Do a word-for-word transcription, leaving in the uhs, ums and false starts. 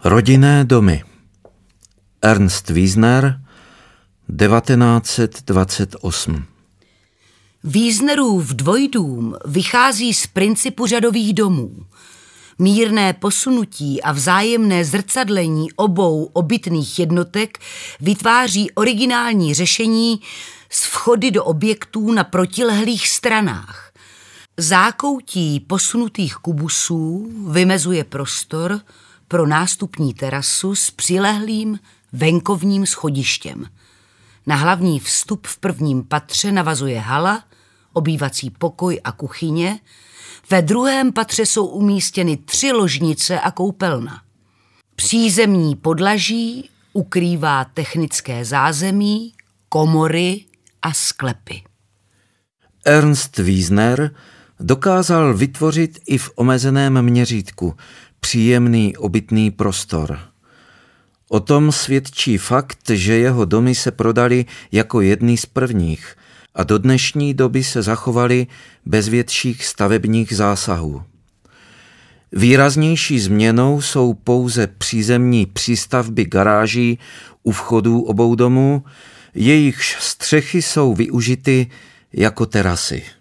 Rodinné domy. Ernst Wiesner, devatenáct set dvacet osm. Wiesnerův dvojdům vychází z principu řadových domů. Mírné posunutí a vzájemné zrcadlení obou obytných jednotek vytváří originální řešení s vchody do objektů na protilehlých stranách. Zákoutí posunutých kubusů vymezuje prostor pro nástupní terasu s přilehlým venkovním schodištěm. Na hlavní vstup v prvním patře navazuje hala, obývací pokoj a kuchyně. Ve druhém patře jsou umístěny tři ložnice a koupelna. Přízemní podlaží ukrývá technické zázemí, komory a sklepy. Ernst Wiesner dokázal vytvořit i v omezeném měřítku příjemný obytný prostor. O tom svědčí fakt, že jeho domy se prodaly jako jedny z prvních a do dnešní doby se zachovaly bez větších stavebních zásahů. Výraznější změnou jsou pouze přízemní přístavby garáží u vchodů obou domů, jejichž střechy jsou využity jako terasy.